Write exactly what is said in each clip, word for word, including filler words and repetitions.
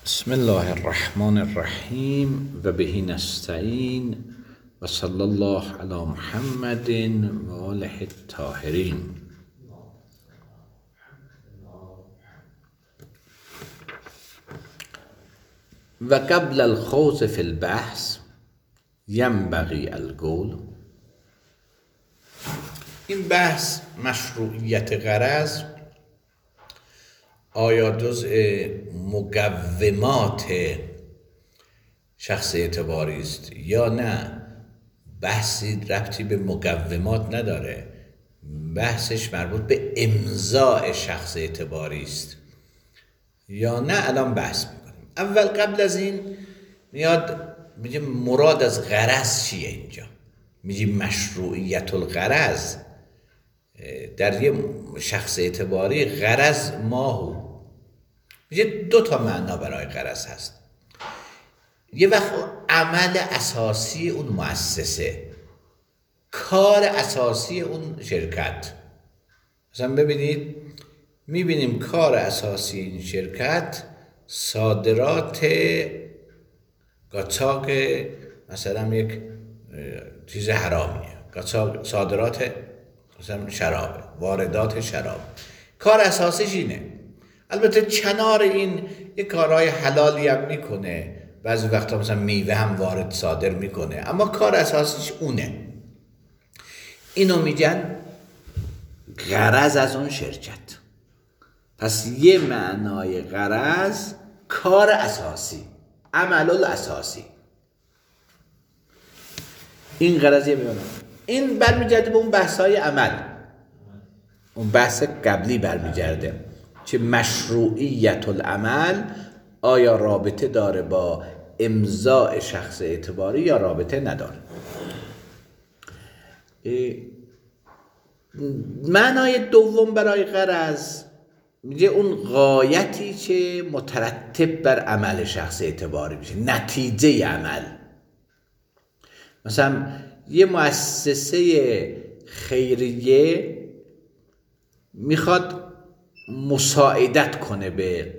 بسم الله الرحمن الرحیم و به نستعین و صلی الله علی محمد و آله الطاهرین. و قبل الخوض فی البحث ینبغی القول. این بحث مشروعیت غرض آیا جزء مقومات شخص اعتباری است یا نه؟ بحثی ربطی به مقومات نداره، بحثش مربوط به امضاء شخص اعتباری است یا نه؟ الان بحث میکنیم. اول قبل از این میاد میگه مراد از غرض چیه؟ اینجا میگه مشروعیت الغرض در یه شخص اعتباری غرض ماهو. میگه دو تا معنا برای غرض هست. یه وقت عمل اساسی اون مؤسسه، کار اساسی اون شرکت. مثلا ببینید، میبینیم کار اساسی این شرکت صادرات قاچاق مثلا یک چیز حرامیه، قاچاق صادرات مثلا شراب، واردات شراب. کار اساسیش اینه. البته کنار این یه کارهای حلالی هم میکنه، بعضی وقتا مثلا میوه هم وارد صادر میکنه، اما کار اساسیش اونه. اینو میگن غرض از اون شرکت. پس یه معنای غرض کار اساسی، عمل الاساسی. این غرضیه میونه. این برمیگرده به اون بحث‌های عمل، اون بحث قبلی برمیگرده که مشروعیت العمل آیا رابطه داره با امضاء شخص اعتباری یا رابطه نداره. معنای دوم برای غرض میگه اون غایتی که مترتب بر عمل شخص اعتباری میشه، نتیجه عمل. مثلا یه مؤسسه خیریه میخواد مساعدت کنه به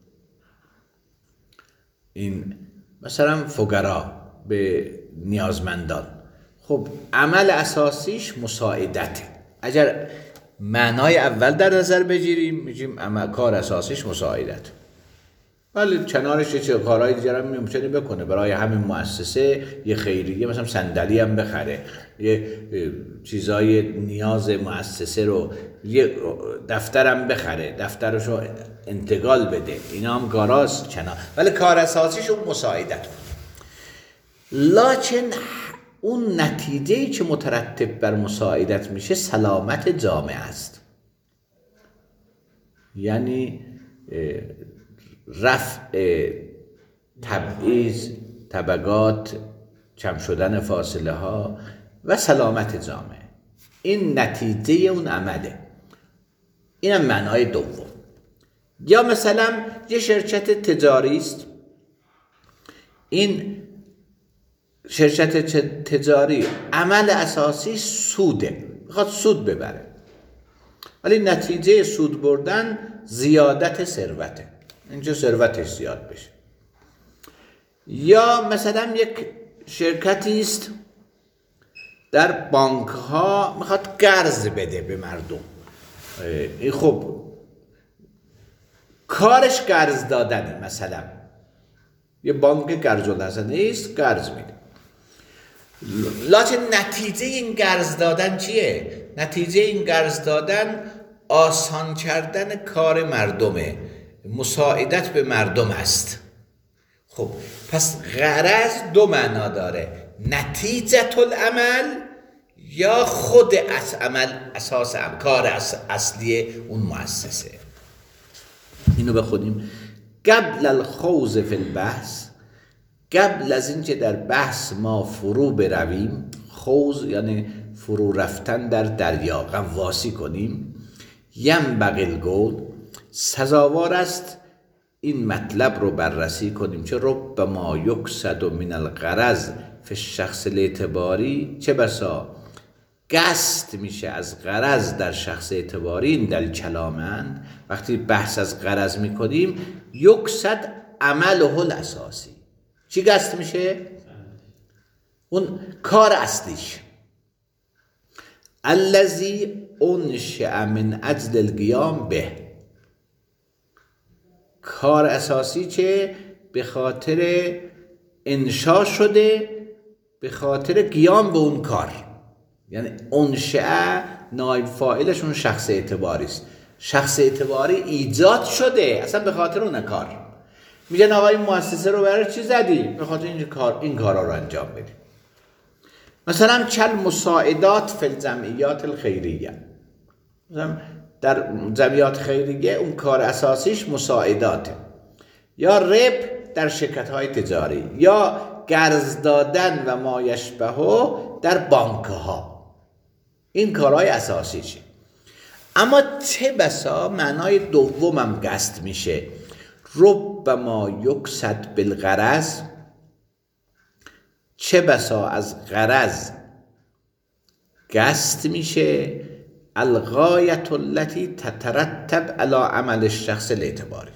این مثلا فقرا، به نیازمندان. خب عمل اساسیش مساعدته. اگر معنای اول در نظر بگیریم میگیم عمل کار اساسیش مساعدت، ولی کنارش چه کارهای دیگر هم ممکنه بکنه. برای همین مؤسسه یه خیریه مثلا صندلی هم بخره، یه چیزای نیاز مؤسسه رو، یه دفترم بخره، دفترشو انتقال بده. اینا هم کاراست کنار، ولی کار اساسیشون مساعدت. لکن اون نتیجه‌ای که مترتب بر مساعدت میشه سلامت جامعه است. یعنی رفع تبعیض طبقات، کم شدن فاصله ها و سلامت جامعه. این نتیجه اون عمله. اینم معنای دوم. یا مثلا یه شرکت تجاری است، این شرکت تجاری عمل اساسی سوده، میخواد سود ببره، ولی نتیجه سود بردن زیادت ثروته، اینجا ثروتش زیاد بشه. یا مثلا یک شرکتی است در بانک ها میخواد قرض بده به مردم. این خب کارش قرض دادنه. مثلا یه بانک قرض الحسنه است، قرض میده. لکن نتیجه این قرض دادن چیه؟ نتیجه این قرض دادن آسان کردن کار مردمه، مساعدت به مردم است. خب پس غرض دو معنا داره، نتیجه العمل یا خود از عمل، اساس عمل، کار اصلی اون مؤسسه. اینو بخونیم. قبل الخوض فی البحث، قبل از اینکه در بحث ما فرو برویم، خوض یعنی فرو رفتن در دریا، غواصی کنیم. ینبغی القول، سزاوار است این مطلب رو بررسی کنیم که ربما یقصد من الغرض فی الشخص الاعتباری، چه بسا قصد میشه از غرض در شخص اعتباری. این دل کلامند وقتی بحث از غرض میکنیم، یقصد عمله الاساسی. چی قصد میشه؟ اون کار اصلیش. الذی انشأ من اجل القیام به، کار اساسی که به خاطر انشا شده، به خاطر قیام به اون کار. یعنی انشأ نایب فاعلش اون شخص اعتباری است. شخص اعتباری ایجاد شده اصلا به خاطر اون کار. میگن آقا این مؤسسه رو برای چی زدی؟ به خاطر این کار، این کارا رو انجام بدی. مثلا کل مساعدات فی الجمعیات الخیریه، مثلا در جمعیات خیریه اون کار اساسیش مساعداته، یا رب در شرکت های تجاری، یا قرض دادن و ما یشبهه در بانک ها. این کارهای اساسیشه. اما چه بسا معنای دومم قصد میشه، ربما یقصد بالغرض، چه بسا از غرض قصد میشه الغایة التي تترتب على عمل الشخص الاعتباری،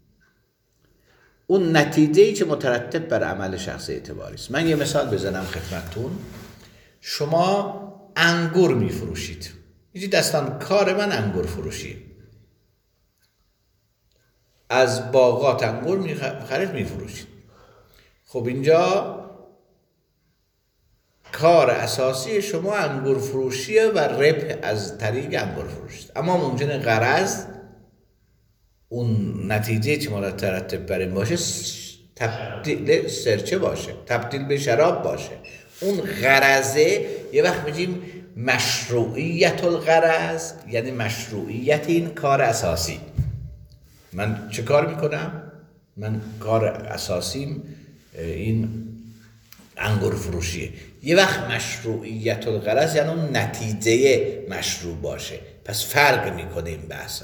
اون نتیجه‌ای که مترتب بر عمل شخص اعتباری است. من یه مثال بزنم خدمتتون. شما انگور میفروشید، یه دستان کار من انگور فروشی، از باغات انگور میخرید میفروشید. خب اینجا کار اساسی شما انگور فروشیه و ربح از طریق انگور فروشید، اما ممکنه غرض اون نتیجه که مرتب بر این باشه تبدیل سرچه باشه، تبدیل به شراب باشه. اون غرضه یه وقت میگیم مشروعیت الغرض، یعنی مشروعیت این کار اساسی. من چه کار میکنم؟ من کار اساسیم این انگور فروشیه. یه وقت مشروعیت الغرض یعنی اون نتیجه مشروع باشه. پس فرق میکنه این بحثا.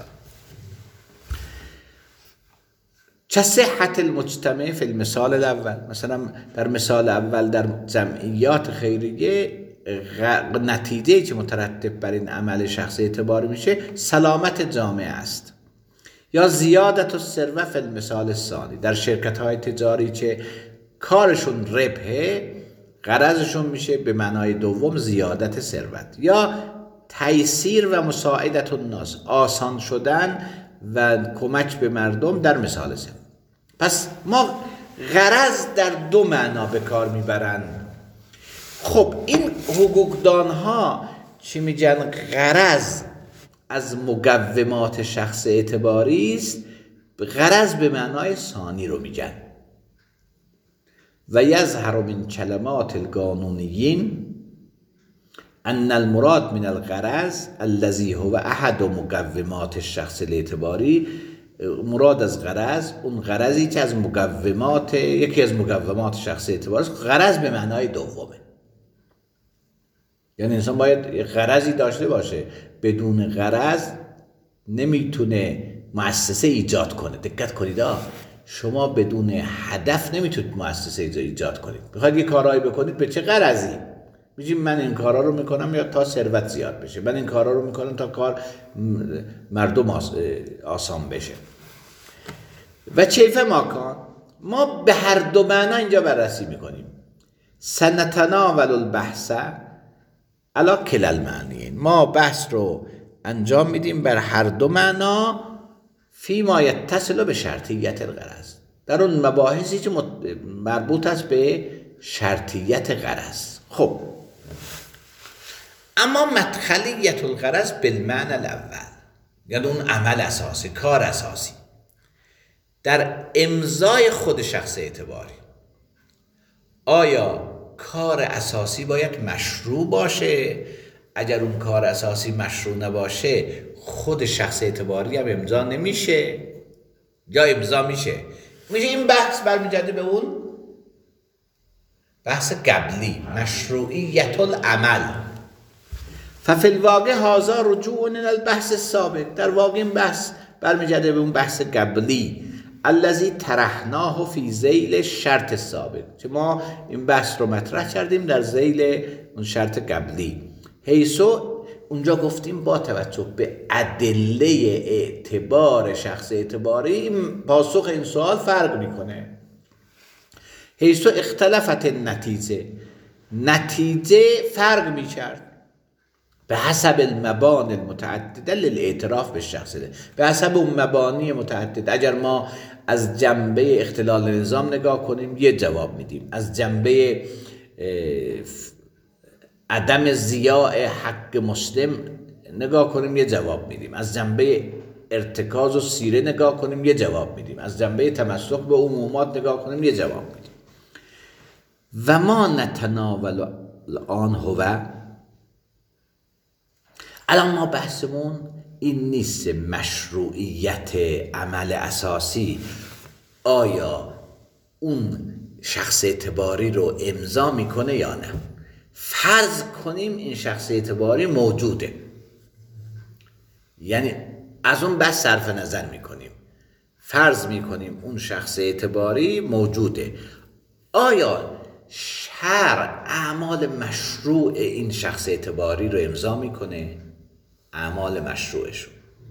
چه صحت المجتمع فی المثال الاول، مثلا در مثال اول در جمعیات خیریه نتیجه که مترتب بر این عمل شخص اعتباری میشه سلامت جامعه است. یا زیادت الثروه فی المثال الثانی، در شرکت های تجاری که کارشون ربحه، غرضشون میشه به معنای دوم زیادت ثروت. یا تیسیر و مساعدت الناس، آسان شدن و کمک به مردم در مثال سوم. پس ما غرض در دو معنا به کار میبرن. خب این حقوقدان ها چی میگن؟ غرض از مقومات شخص اعتباری است، غرض به معنای ثانی رو میگن. و یظهر من کلمات القانونیین ان المراد من الغرض الذي هو احد مقومات الشخص الاعتباری، مراد از غرض اون غرضی که از مقومات، یکی از مقومات شخص اعتباری است. غرض به معنای دومه، یعنی انسان باید غرضی داشته باشه، بدون غرض نمیتونه مؤسسه ایجاد کنه. دقت کنید ها، شما بدون هدف نمیتونید مؤسسه ایجاد کنید. بخواید یه کارایی بکنید به چه غرضی؟ میگیم من این کارا رو میکنم یا تا ثروت زیاد بشه، من این کارا رو میکنم تا کار مردم آسان بشه. و کیف ماکان، ما به هر دو معنا اینجا بررسی میکنیم. سنتناول البحث علی کلا المعنیین، ما بحث رو انجام میدیم بر هر دو معنا فی ما یتصل به شرطیت الغرض، در اون مباحثی که مربوط است به شرطیت غرض. خب اما مدخلیت الغرض بالمعنی الاول، یعنی اون عمل اساسی، کار اساسی در امضای خود شخص اعتباری، آیا کار اساسی باید مشروع باشه؟ اگر اون کار اساسی مشروع نباشه خود شخص اعتباری هم امضا نمیشه یا امضا میشه؟ میشه این بحث برمیگرده به اون بحث قبلی، مشروعیت العمل. ففی الواقع هذا رجوع الى البحث السابق، در واقع این بحث برمیگرده به اون بحث قبلی الذی طرحناه فی ذیل شرط السابق، که ما این بحث رو مطرح کردیم در ذیل اون شرط قبلی. حیث اونجا گفتیم با توجه به ادله اعتبار شخص اعتباری پاسخ این سوال فرق میکنه. حیث اختلفت النتیجه، نتیجه فرق میکرد به حسب المبانی المتعدده للاعتراف به شخص ده. به حسب اون مبانی متعدد، اگر ما از جنبه اختلال نظام نگاه کنیم یه جواب میدیم، از جنبه عدم ضیاع حق مسلم نگاه کنیم یه جواب میدیم، از جنبه ارتکاز و سیره نگاه کنیم یه جواب میدیم، از جنبه تمسک به عمومات نگاه کنیم یه جواب میدیم. و ما نتناول الان هو، الان ما بحثمون این نیست مشروعیت عمل اساسی آیا اون شخص اعتباری رو امضا میکنه یا نه. فرض کنیم این شخص اعتباری موجوده، یعنی از اون بس صرف نظر میکنیم، فرض میکنیم اون شخص اعتباری موجوده، آیا شرع اعمال مشروع این شخص اعتباری رو امضا میکنه؟ اعمال مشروعشون،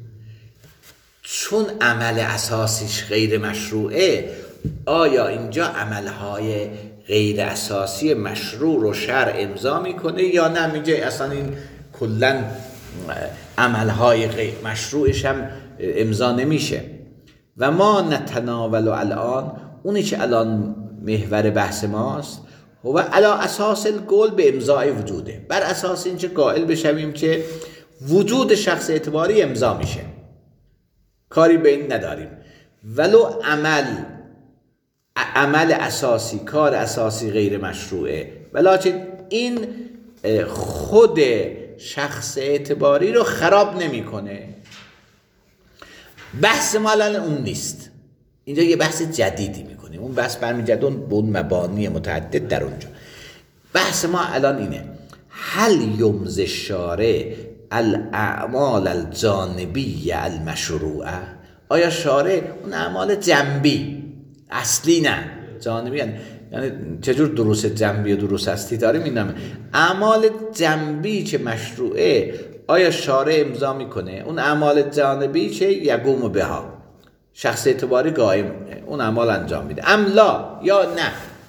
چون عمل اساسیش غیر مشروعه، آیا اینجا عملهای غیر اساسی مشروع رو شرع امضا میکنه یا نه؟ میگه اصلا این کلا عملهای غیر مشروعش هم امضا نمیشه. و ما نتناول الان، اونی که الان محور بحث ماست، و علی اساس القول به امضای وجوده، بر اساس اینکه قائل بشویم که وجود شخص اعتباری امضا میشه، کاری به این نداریم، ولو عمل عمل اساسی، کار اساسی غیر مشروعه، ولکن این خود شخص اعتباری رو خراب نمیکنه. بحث ما الان اون نیست، اینجا یه بحث جدیدی میکنیم، اون بحث برمیگرده به اون مبانی متعدد در اونجا. بحث ما الان اینه، هل یمضی الشارع الاعمال الجانبی المشروعه، آیا شارع اون اعمال جنبی، اصلی نه، جانبی یعنی چجور دروس جنبی و دروس اصلی داریم، این نمه اعمال جنبی که مشروعه آیا شارع امضا میکنه؟ اون اعمال جانبی که یقوم بها، شخص اعتباری قائم اون اعمال انجام میده، املا یا نه؟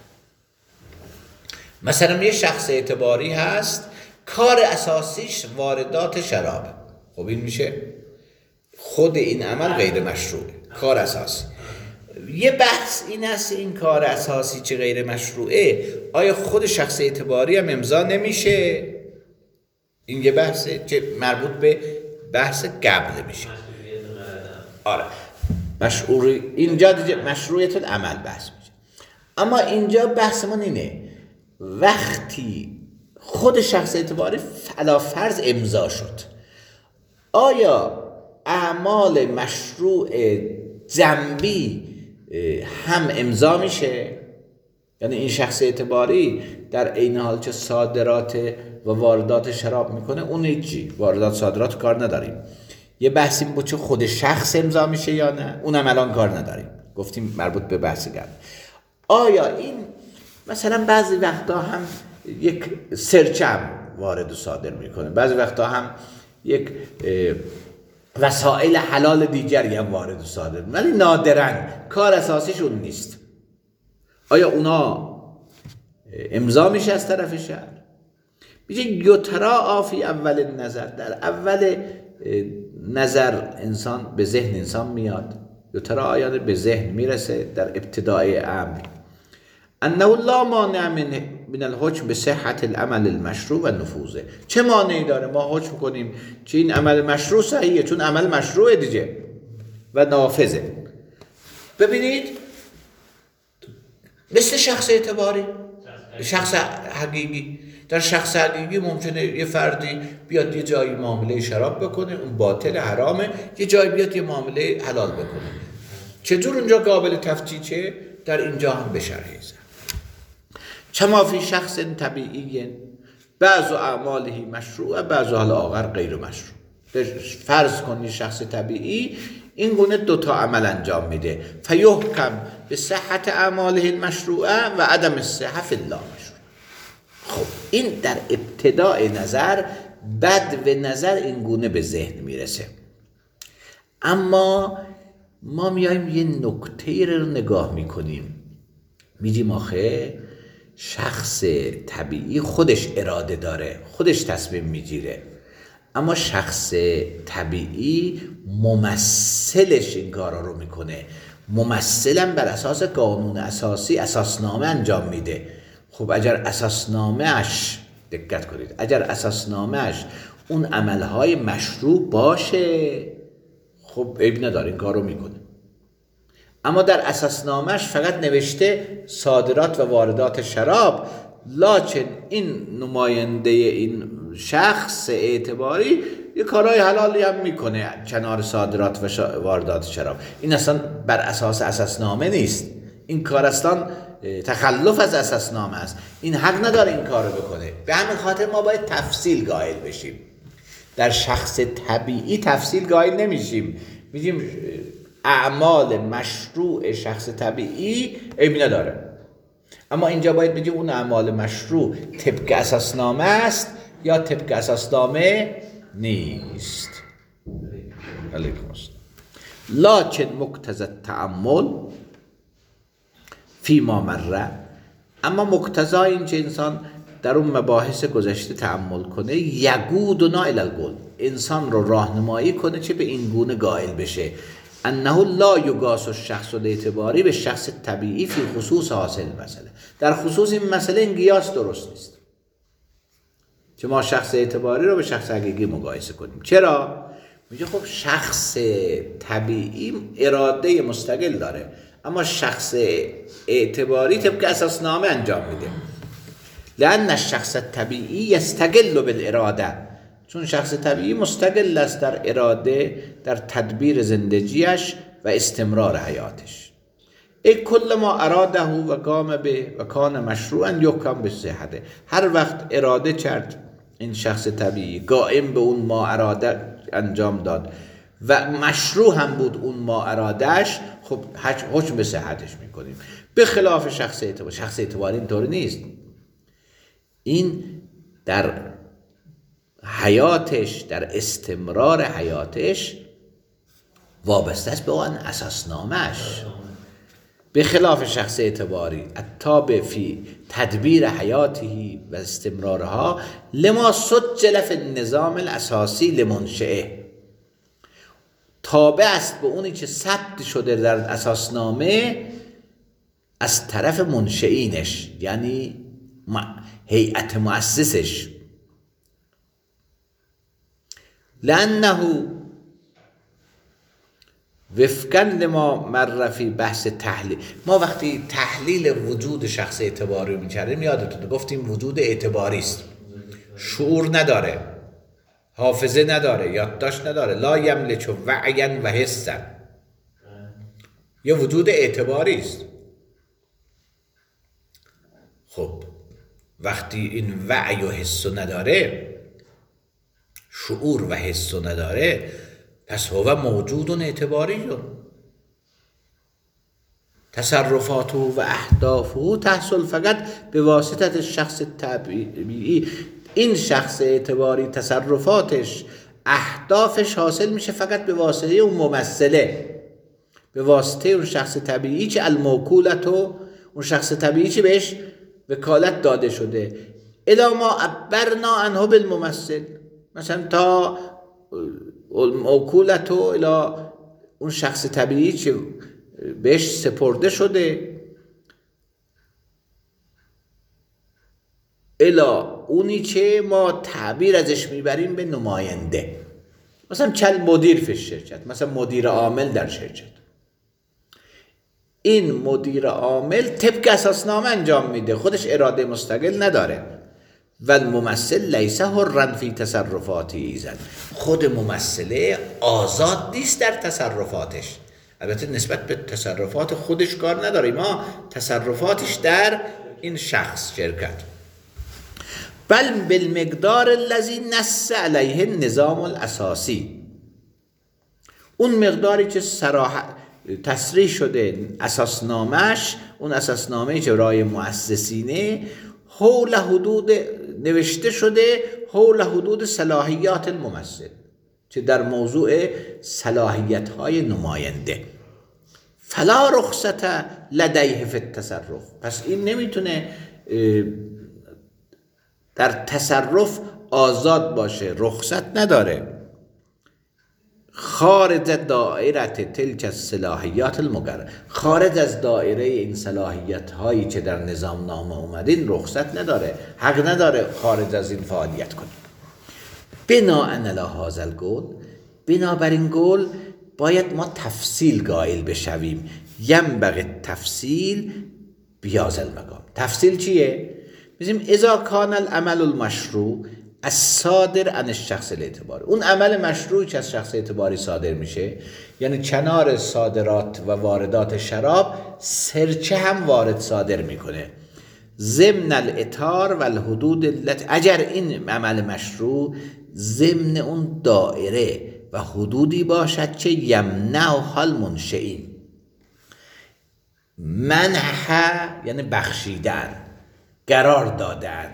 مثلا یه شخص اعتباری هست کار اساسیش واردات شراب، خب این میشه خود این عمل غیر مشروعه، کار اساسی. یه بحث این است این کار اساسی چه غیر مشروعه آیا خود شخص اعتباری هم امضا نمیشه؟ این یه بحثه که مربوط به بحث قبل میشه. آره مشروع اینجا دیگه مشروعیت العمل بحث میشه. اما اینجا بحثمون اینه وقتی خود شخص اعتباری علی فرض امضا شد، آیا اعمال مشروع جنبی هم امضا میشه؟ یعنی این شخص اعتباری در عین حال که صادرات و واردات شراب میکنه، اون هیچی، واردات صادرات کار نداریم. یه بحثیم بود چه خود شخص امضا میشه یا نه، اونم الان کار نداریم، گفتیم مربوط به بحث قبل. آیا این مثلا بعضی وقتا هم یک سرچه هم وارد و صادر میکنه، بعضی وقتا هم یک وسایل حلال دیگری هم وارد و صادر، ولی نادراً، کار اساسیشون نیست. آیا اونا امضا میشه از طرف شهر؟ میگه یترا فی اول نظر، در اول نظر انسان به ذهن انسان میاد، یترا آیان به ذهن میرسه در ابتدای امر، انه لا مانع من من الحکم به صحت العمل المشروع و نفوذه. چه مانعی داره ما حکم کنیم که این عمل مشروع صحیحه؟ چون عمل مشروع دیگه و نافذه. ببینید مثل شخص اعتباری، شخص حقیقی، در شخص حقیقی ممکنه یه فردی بیاد یه جایی معامله شراب بکنه، اون باطل حرامه، یه جایی بیاد یه معامله حلال بکنه. چجور اونجا قابل تفکیکه؟ در اینجا هم به شرحی زد. کما فی شخص طبیعی بعض اعماله مشروع بعض حال آخر غیر مشروع. فرض کنید شخص طبیعی این گونه دوتا عمل انجام میده، فیحکم به صحت اعماله المشروعه و عدم الصحه فی الله مشروع. خب این در ابتدای نظر بد و نظر این گونه به ذهن میرسه. اما ما میایم یه نکته رو نگاه میکنیم، میگیم آخه شخص طبیعی خودش اراده داره، خودش تصمیم میگیره، اما شخص طبیعی ممثلش این کارا رو میکنه، ممثلا بر اساس قانون اساسی اساسنامه انجام میده. خب اگر اساسنامهش، دقت کنید، اگر اساسنامهش اون عملهای مشروع باشه خب عیب نداره این کار رو میکنه. اما در اساسنامهش فقط نوشته صادرات و واردات شراب، لکن این نماینده این شخص اعتباری یه کارهای حلالی هم میکنه کنار صادرات و شا... واردات شراب. این اصلا بر اساس اساسنامه نیست، این کار اصلا تخلف از اساسنامه است، این حق نداره این کارو بکنه. به همین خاطر ما باید تفصیل قائل بشیم. در شخص طبیعی تفصیل قائل نمیشیم، میگیم اعمال مشروع شخص طبیعی عیبی نداره، اما اینجا باید بگیم اون اعمال مشروع طبق اساسنامه است یا طبق اساسنامه نیست. علیکم السلام. لکن مقتضی التأمل فی ما مره، اما مقتضای این که انسان در اون مباحث گذشته تأمل کنه، یقودنا الی القول، انسان رو راهنمایی کنه چه به این گونه قائل بشه انه لا یقاس الشخص الاعتباری به شخص طبیعی فی خصوص حاصل مسئله. در خصوص این مسئله این قیاس درست نیست که ما شخص اعتباری رو به شخص حقیقی مقایسه کنیم. چرا؟ میگه خب شخص طبیعی اراده مستقل داره، اما شخص اعتباری طبق اساسنامه انجام میده. لأن الشخص طبیعی یستقل بالاراده، چون شخص طبیعی مستقل است در اراده، در تدبیر زندگیش و استمرار حیاتش. ای کل ما اراده و قام به و کان مشروعا یحکم بصحته، هر وقت اراده کرد این شخص طبیعی، قائم به اون ما اراده انجام داد و مشروع هم بود اون ما ارادهش، خب حکم به صحتش میکنیم. به خلاف شخص اعتباری، شخص اعتباری اینطوری نیست، این در حیاتش، در استمرار حیاتش وابسته است به آن اساسنامه‌اش. به خلاف شخص اعتباری التابع فی تدبیر حیاته و استمرارها لما سجل فی النظام الاساسی لمنشئه، تابع است به اونی که ثبت شده در اساسنامه از طرف منشئینش، یعنی هیئت مؤسسش. لأنه وفقا لما مر فی بحث تحلیل، ما وقتی تحلیل وجود شخص اعتباری می‌کردیم یادتونه گفتیم وجود اعتباری است، شعور نداره، حافظه نداره، یادداشت نداره، لا یملک وعیا و حسا، یه وجود اعتباری است. خب وقتی این وعی و حس نداره، شعور و حس نداره، پس هو موجود و اعتباری شد. تصرفاته و اهدافه تحصل فقط به واسطه شخص طبیعی. این شخص اعتباری تصرفاتش، اهدافش حاصل میشه فقط به واسطه اون ممثله، به واسطه اون شخص طبیعی که الموکولتو، اون شخص طبیعی که بهش وکالت داده شده. الا ما عبرنا عنه بالممثل، مثلا تا موکولتو الا اون شخص طبیعی که بهش سپرده شده، الا اونی که ما تعبیر ازش میبریم به نماینده، مثلا چل مدیر فی شرکت، مثلا مدیر عامل در شرکت، این مدیر عامل طبق اساسنامه انجام میده، خودش اراده مستقل نداره. و الممثل لیس حرا فی تصرفاتی ایزن، خود ممثله آزاد نیست در تصرفاتش، البته نسبت به تصرفات خودش کار نداره، ما تصرفاتش در این شخص شرکت. بل بالمقدار الذی نص علیه النظام الاساسی، اون مقداری که صراحت تصریح شده اساسنامهش، اون اساسنامه‌ای که رای مؤسسینه، حول حدود نوشته شده حول حدود صلاحیات الممثل، چه در موضوع صلاحیت های نماینده. فلا رخصت لدیه فی التصرف، پس این نمیتونه در تصرف آزاد باشه، رخصت نداره. خارج دایره تلک الصلاحیات المقرره، خارج از دایره این صلاحیت هایی که در نظام نامه اومدین رخصت نداره، حق نداره خارج از این فعالیت کنه. بناء علی هذا القول، بنابراین قول باید ما تفصیل قائل بشویم. ینبغی تفصیل بیاز المقام. تفصیل چیه؟ میگیم اذا کان العمل المشروع الصادر عن الشخص الاعتباری، اون عمل مشروعی که از شخص اعتباری صادر میشه، یعنی کنار صادرات و واردات شراب سرچه هم وارد صادر میکنه، ضمن الاطار و الحدود التي، اگر این عمل مشروع ضمن اون دایره و حدودی باشد که یمنعها المنشئین، منح یعنی بخشیدن، قرار دادن.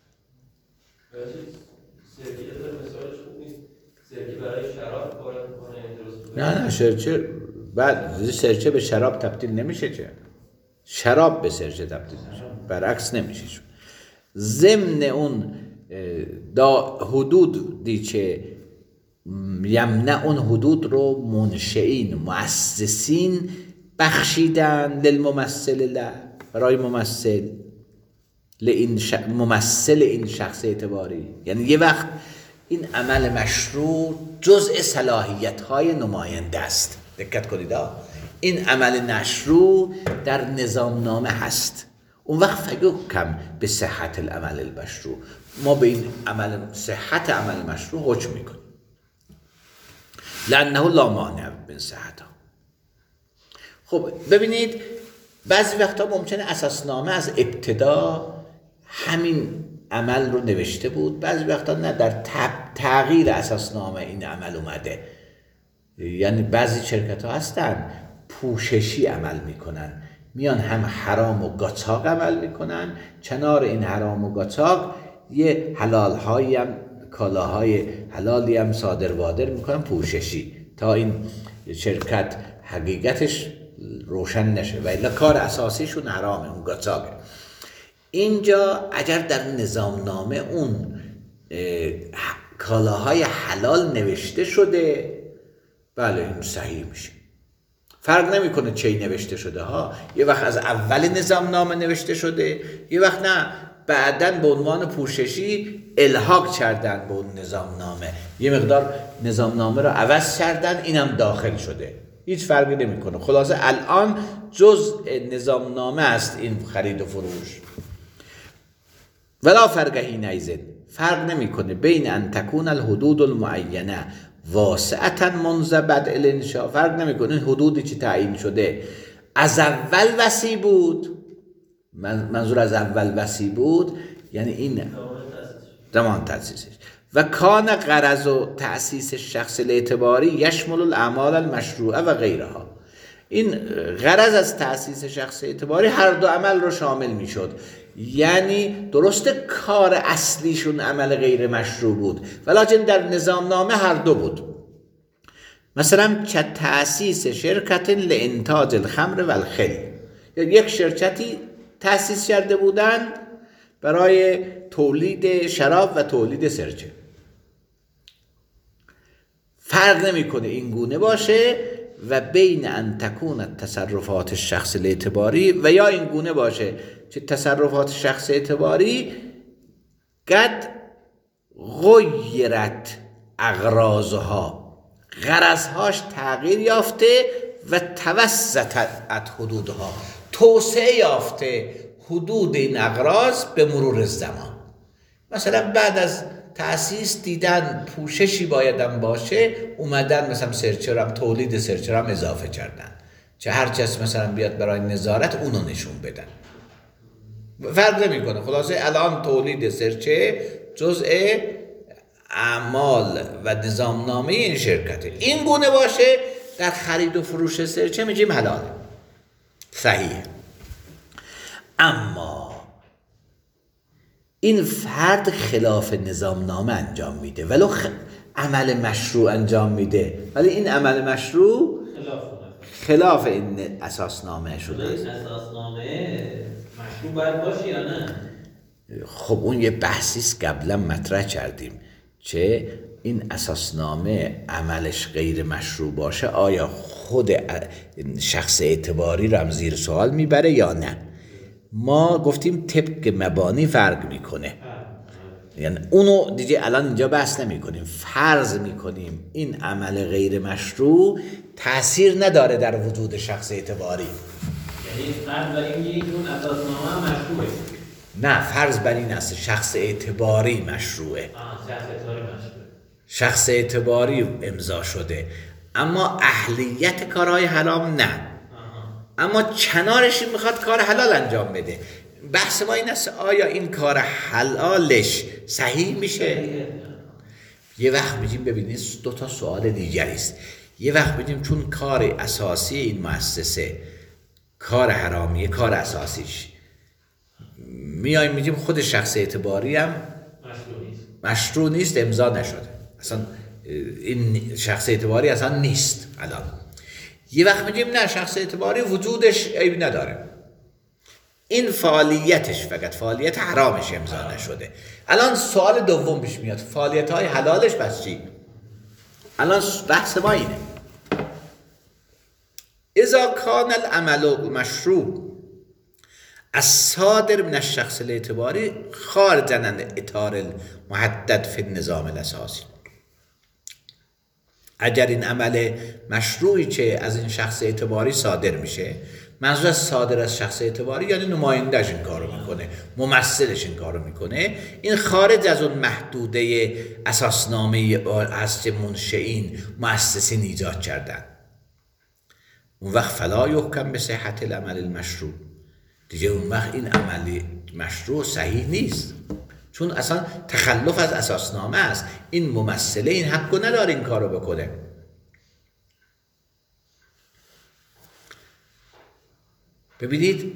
نه نه سرچه بعد سرچه به شراب تبدیل نمیشه، چه شراب به سرچه تبدیل نمیشه، برعکس نمیشه. ضمن اون دا حدود دی که یمنع اون حدود رو منشئین مؤسسین بخشیدن للممثل له، برای ممثل لئین ش... ممثل این شخص اعتباری. یعنی یه وقت این عمل مشروع جزء صلاحیت های نماینده است. دقت کنید، این عمل مشروع در نظام نامه هست. اون وقت فیحکم به صحت العمل المشروع، ما به این عمل صحت عمل مشروع حکم میکنیم، لانه لا مانع من صحتها. خب ببینید بعضی وقتا ممکنه اساسنامه از ابتدا همین عمل رو نوشته بود، بعضی وقتا نه، در تغییر اساسنامه این عمل اومده. یعنی بعضی شرکت ها هستن پوششی عمل میکنن، میان هم حرام و قاچاق عمل میکنن، کنار این حرام و قاچاق یه حلال هایی هم، کالاهای حلالی هم صادر وادر میکنن پوششی، تا این شرکت حقیقتش روشن نشه و الا کار اساسیشون حرامه، اون قاچاقه. اینجا اگر در نظام نامه اون کالاهای حلال نوشته شده، بله این صحیح میشه، فرق نمیکنه چی نوشته شده ها. یه وقت از اول نظام نامه نوشته شده، یه وقت نه، بعداً به عنوان پوششی الحاق کردن به اون نظام نامه، یه مقدار نظام نامه رو عوض کردن، اینم داخل شده، هیچ فرقی نمیکنه. خلاصه الان جزء نظام نامه است این خرید و فروش. ولا فرق حینئذ، فرق نمیکنه بین ان تکون الحدود المعینه واسعتا منذ بدء الانشاء، فرق نمیکنه این حدودی که تعیین شده از اول وسیع بود، منظور از اول وسیع بود یعنی این زمان تأسیسش، و کان غرض و تأسیس شخص الاعتباری یشمل الاعمال المشروعه و غیرها، این غرض از تأسیس شخص اعتباری هر دو عمل رو شامل میشد. یعنی درست کار اصلیشون عمل غیر مشروع بود، ولیکن در نظام نامه هر دو بود. مثلا چه تأسیس شرکت لانتاج الخمر و الخل، یک شرکتی تأسیس کرده بودند برای تولید شراب و تولید سرچه. فرق نمیکنه این گونه باشه و بین ان تکون تصرفات الشخص الاعتباری، و یا این گونه باشه که تصرفات شخص اعتباری قد غیرت اغراضها، غرضهاش تغییر یافته، و توسطت حدودها، توسعه یافته حدود این اغراض به مرور زمان. مثلا بعد از تأسیس دیدن پوششی بایدن باشه، اومدن مثلا سرچرم، تولید سرچرم اضافه کردن، چه هر کس مثلا بیاد برای نظارت اونو نشون بدن، فرق نمی کنه. خلاصه الان تولید سرچه جزء اعمال و نظام نامه این شرکته. این گونه باشه در خرید و فروش سرچه میگیم حلاله، صحیحه. اما این فرد خلاف نظام نامه انجام میده ولو خ... عمل مشروع انجام میده، ولی این عمل مشروع خلاف خلاف این اساسنامه شده است. این اساسنامه مشروع باید باشه یا نه؟ خب اون یه بحثی است قبلا مطرح کردیم، چه این اساسنامه عملش غیر مشروع باشه آیا خود شخص اعتباری رو هم زیر سوال میبره یا نه. ما گفتیم طبق مبانی فرق میکنه، یعنی اونو دیگه الان اینجا بحث نمی کنیم، فرض می کنیم این عمل غیر مشروع تأثیر نداره در وجود شخص اعتباری. یعنی فرض بر این یک اون اساسنامه مشروعه؟ نه، فرض بر این است شخص اعتباری مشروعه. آه شخص اعتباری مشروعه. شخص اعتباری امضا شده، اما اهلیت کارهای حرام نه. آه. اما کنارش میخواد کار حلال انجام بده. بحث ما این است آیا این کار حلالش صحیح میشه؟ یه وقت میگیم ببینید دو تا سوال دیگری است. یه وقت میگیم چون کار اساسی این مؤسسه کار حرامیه، کار اساسیش میایم میگیم خود شخص اعتباری هم مشروع نیست، مشروع نیست، امضا نشده، اصلا این شخص اعتباری اصلا نیست الان. یه وقت میگیم نه، شخص اعتباری وجودش عیبی نداره، این فعالیتش فقط فعالیت حرامش امضا نشده. الان سوال دوم پیش میاد، فعالیت های حلالش بس چی؟ الان بحث ما اینه اذا کان العمل مشروع الصادر من الشخص الاعتباری خارجا عن اطار المحدد فی النظام الاساسی. اگر این عمل مشروعی که از این شخص اعتباری صادر میشه، منظور از صادر از شخص اعتباری یعنی نمایندهش این کارو میکنه، ممثلش این کارو میکنه، این خارج از اون محدوده اساسنامه هست که منشئین مؤسسین ایجاد کردن. اون وقت فلا یحکم به صحت العمل المشروع، دیگه اون وقت این عمل مشروع صحیح نیست، چون اصلا تخلف از اساسنامه است. این ممثله این حقو نداره این کارو بکنه. ببینید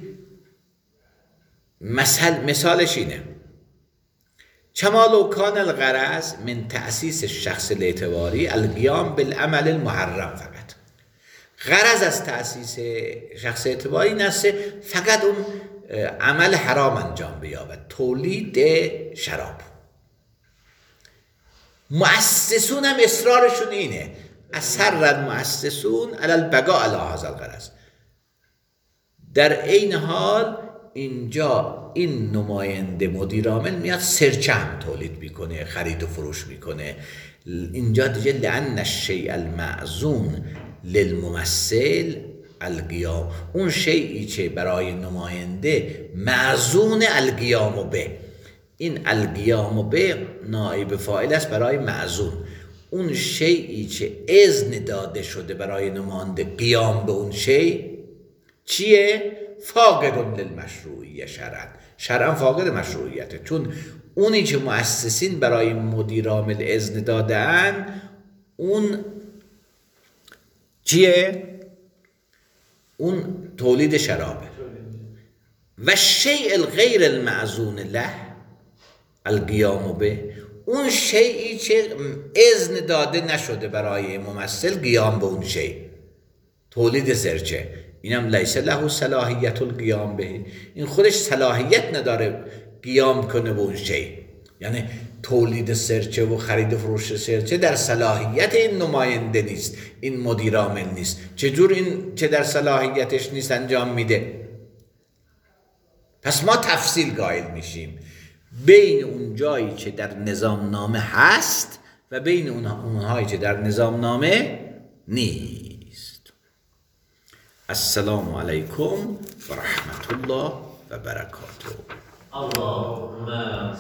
مثل مثالش اینه، کما کان الغرض من تأسیس الشخص الاعتباری القیام بالعمل المحرم. فقط غرض از تأسیس شخص اعتباری نسته فقط اون عمل حرام انجام بیابد، تولید شراب. مؤسسون هم اصرارشون اینه، اصر المؤسسون علی البقاء علی هذا الغرض. در این حال اینجا این نماینده مدیر عامل میاد سرچه هم تولید میکنه، خرید و فروش میکنه. اینجا دیگه لأن الشیء المعزون للممثل القیام، اون شیئی که برای نماینده معزون القیام به، این القیام به نائب فاعل است برای معزون. اون شیئی که اذن داده شده برای نماینده قیام به اون شیء چیه؟ فاقد للمشروعیه شرعا، شرعا فاقد مشروعیته، چون اونی که مؤسسین برای مدیر عامل اذن دادن اون چیه؟ اون تولید شرابه. و شیء الغیر المعزون له القیام به، اون شیئی که اذن داده نشده برای ممثل قیام به اون شیء، تولید سرچه، اینم لیس له صلاحیت القیام به، این خودش صلاحیت نداره قیام کنه به اون شیء. یعنی تولید سرچه و خرید و فروش سرچه در صلاحیت این نماینده نیست، این مدیر عامل نیست. چجور این چه در صلاحیتش نیست انجام میده؟ پس ما تفصیل قائل میشیم بین اون جایی که در نظام نامه هست و بین اونهایی که در نظام نامه نیست. السلام علیکم و رحمت الله و برکاته. اللهم